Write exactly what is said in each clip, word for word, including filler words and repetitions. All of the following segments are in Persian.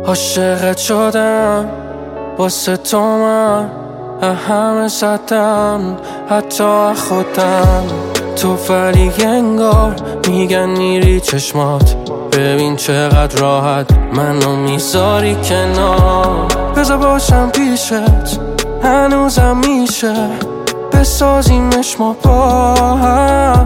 عاشقت شدم واسه تو من همه زدم حتی خودم تو ولی انگار میگن میری چشمات ببین چقدر راحت منو میذاری کنار بذار باشم پیشت هنوزم میشه بسازیمش ما با هم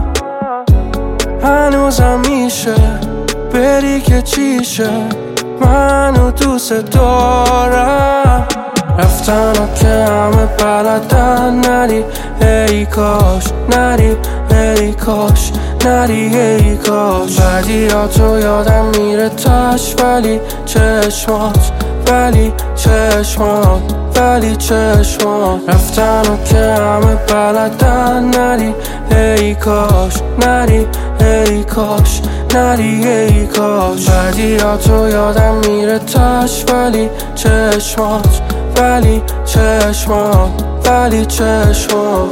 هنوزم میشه بری که چیشه منو دوست دارم رفتن و که همه بلدن نری ای کاش نری ای کاش نری ای کاش بعدی ها تو یادم میره تاش ولی چشمات ولی چشمات ولی چشمات رفتن و که همه بلدن نری ای کاش نری ای کاش نری ای کاش بعدی ها تو یادم میره تاش ولی چشمات ولی چشمات ولی چشمات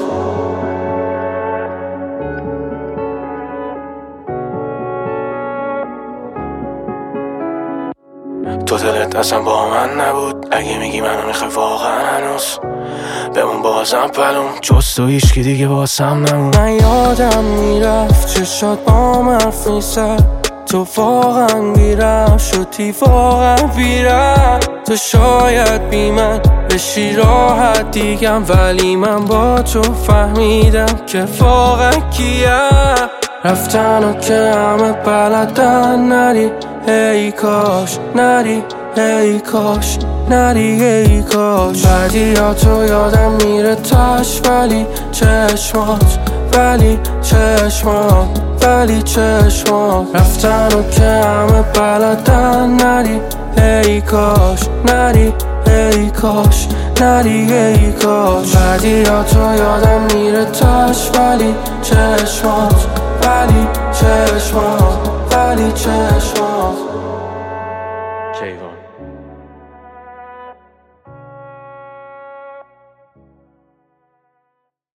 تو دلت اصلا با من نبود اگه میگی منو میخوای واقعا هنوز بمون بازم پلوم جز تو هیچکی دیگه بازم نمون من یادم میرفت چشات با من حرف میزد تو واقعا بیرم شدی واقعا بیرم تو شاید بی من بشی راحت دیگم ولی من با تو فهمیدم که واقعا کیم رفتن و که همه بلدن نری ای کاش نری ای کاش نری ای کاش بعدی ها تو یادم میره تاش ولی چشمات ولی چشمات ولی چشمات رفتن و که همه بلدن نری ای کاش نری ای کاش نری ای کاش بعدی ها تو یادم میره تاش ولی چشمات ولی چشمات ولی چشمات